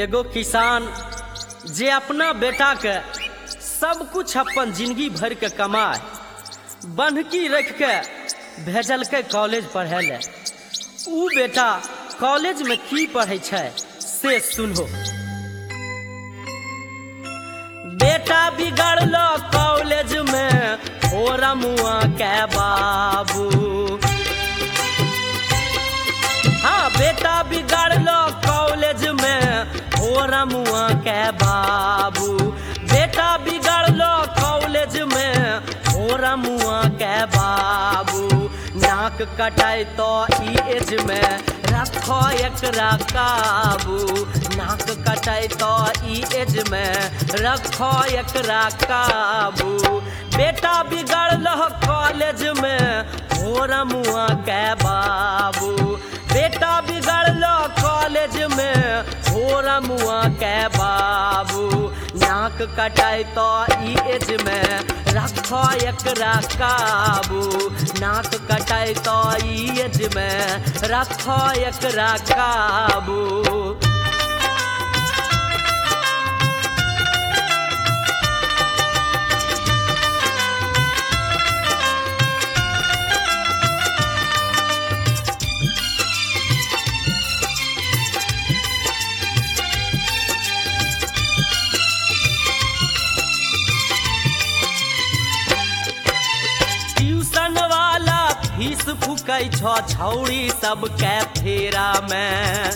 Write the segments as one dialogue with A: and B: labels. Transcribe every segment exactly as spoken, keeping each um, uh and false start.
A: एगो किसान जे अपना बेटा के सब कुछ अपन जिंदगी भर के कमाए बन्हकी रख के भेजल के कॉलेज पढ़े ले। ऊ बेटा कॉलेज में की पढ़े छे से सुनो। बेटा बिगड़लो कॉलेज में हो रमुआ के बाबू। हाँ बेटा बिगड़लो कॉलेज में हो रमुआ के बाबू। बेटा बिगड़लो कॉलेज में हो रमुआ के बाबू। नाक कटाई तो ई एज में रखो एकरा काबू। नाक कटाई तो ई एज में रखो एकरा काबू। बेटा बिगड़लो कॉलेज में हो रमुआ के बाबू। बेटा बिगड़लो कॉलेज में हो रमुआ के बाबू। नाक कटाई तो ई एज में रखो एकरा काबू। नाक कटाई तो ई एज में रखो एकरा काबू। फीस फूकै छो छौड़ी सबके फेरा में।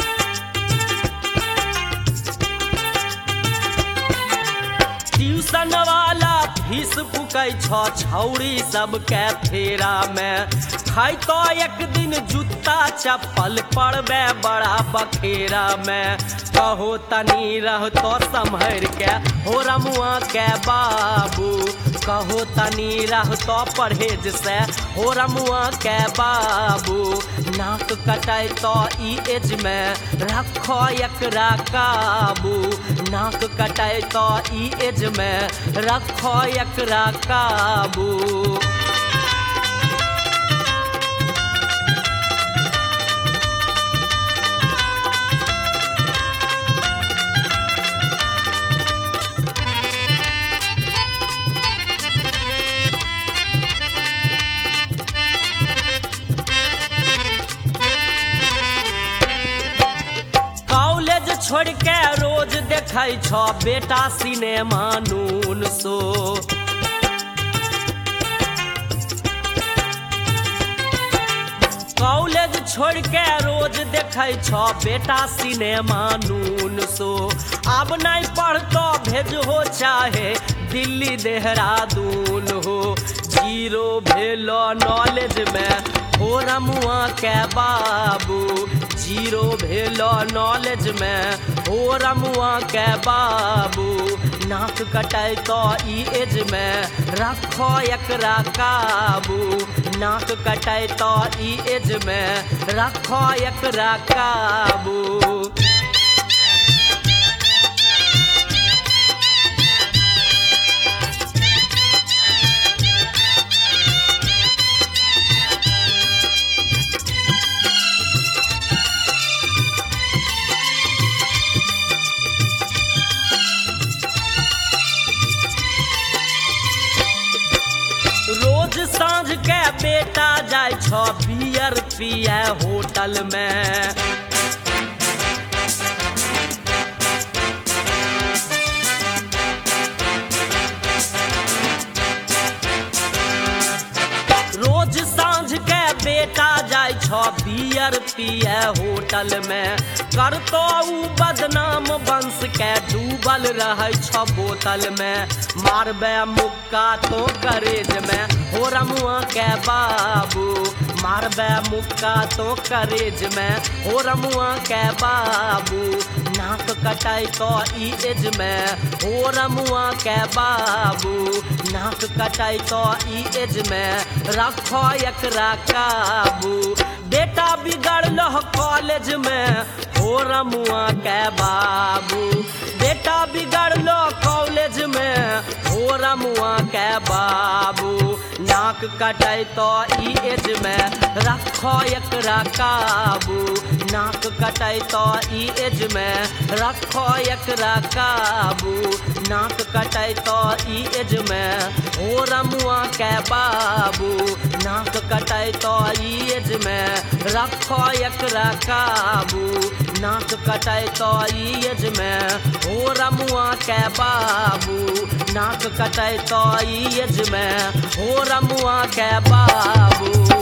A: ट्यूशन वाला फीस फूकै छो छौड़ी सबके फेरा में। खाई तो एक दिन जूता चप्पल पड़बे बड़ा बखेरा में। कहो तनी रह तो संभर के हो रमुआ के बाबू। कहो तनी रह तो परहेज से हो रमुआ के बाबू। नाक कटाई तो ई एज में रखो एकरा काबू। नाक कटाई तो ई एज में रखो एकरा काबू। छोड़ के रोज देखै छो बेटा सिनेमा नून सो। कॉलेज छोड़ के रोज देखै छो बेटा सिनेमा नून सो। अब नहीं पढ़तो भेजहो चाहे दिल्ली देहरादून हो। जीरो भेलो नॉलेज में हो रमुआ के बाबू। जीरो भेलो नॉलेज में हो रमुआ के बाबू। नाक कटाई तो ई एज में रखो एकरा काबू। नाक कटाई तो ई एज में रखो एकरा काबू। रोज सांझ के बेटा जाय छो बियर पिए होटल में। रोज सांझ के बेटा जाय छो बियर पिए होटल में। करतो ऊ बदनाम वंश के डूबल रहे छो बोतल में। मारबे मुक्का तो करेज में हो रमुआ के बाबू। मारबे मुक्का तो करेज में हो रमुआ के बाबू। नाक कटाई तो ई एज में हो रमुआ के बाबू। नाक कटाई तो ई एज में रखो एकरा काबू। बेटा बिगड़लो कॉलेज में हो रमुआ के बाबू। बेटा बिगड़लो कॉलेज में हो रमुआ के बाबू। नाक कटाई तो ई एज में रखो एकरा काबू। नाक कटाई तो ई एज में रखो एकरा काबू नाक कटाई तो ई एज में हो रमुआ के बाबू नाक कटाई तो ई एज में रखो एकरा काबू नाक कटाई तो ई एज में हो रमुआ के बाबू नाक कटाई तो ई एज में हो रमुआ के बाबू।